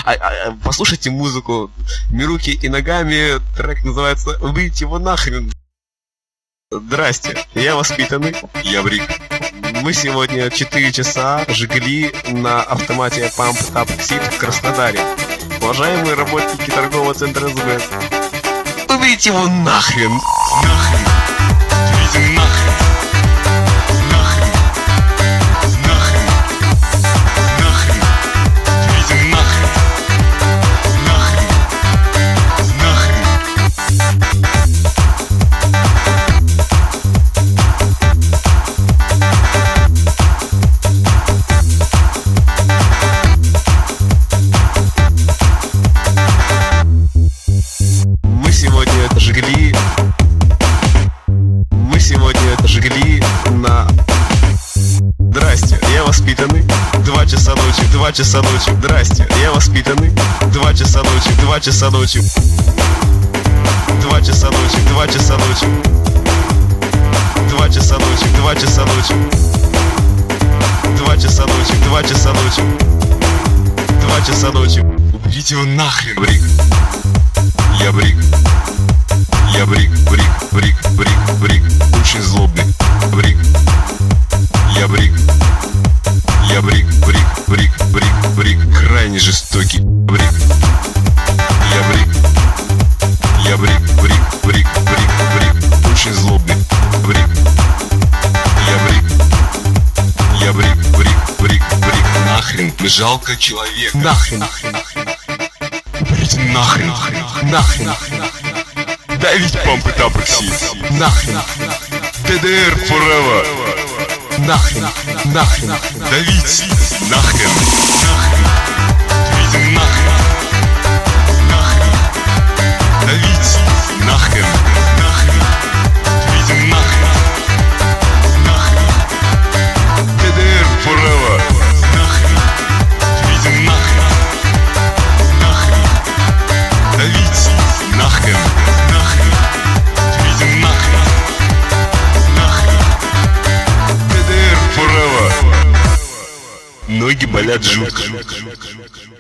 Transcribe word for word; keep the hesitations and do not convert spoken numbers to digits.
а, а, послушайте музыку «Мируки и ногами», трек называется «Выйти его нахрен». Здрасте, я воспитанный, я Брик. Мы сегодня четыре часа жгли на автомате Pump Up Exit в Краснодаре. Уважаемые работники торгового центра СБ, убейте его нахрен! Нахрен! Убейте нахрен! Нахрен! Нахрен! Нахрен! Убейте нахрен! Нахрен! Нахрен! Мы сегодня жгли... Мы сегодня жгли на... Здрасте, я воспитанный. Два часа ночи, два часа ночи. Здрасте, я воспитанный. Два часа ночи, два часа ночи. Два часа ночи, два часа ночи. Два часа ночи, два часа ночи. Два часа ночи, два часа ночи. Два часа ночи. Уберите его нахрен, Брик. Я Брик. Я Брик, Брик, Брик, Брик, Брик. Очень злобный. Брик. Я Брик. Я Брик, Брик, Брик, Брик, Брик. Крайне жестокий. Брик. Я Брик. Я Брик, Брик, Брик, Брик, Брик. Очень злобный. Брик. Я Брик. Я Брик, Брик, Брик, Брик. Нахрен. Жалко человека. Нахрен, нахрен, нахрен, нахрен. Уберите нахрен, нахрен, нахрен, нахрен. Давить Pump Up Exit. Нахрен. тэ дэ эр forever. Нахрен. Нахрен. Давить. Нахрен. Нахрен. Давить нахрен. Нахрен. Давить. Нахрен. Нахрен. Давить нахрен. Нахрен. тэ дэ эр forever. Нахрен. Давить нахрен. Нахрен. Давить. Нахрен. Нахрен. Давить нахрен. Нахрен. тэ дэ эр forever. Ноги болят жутко.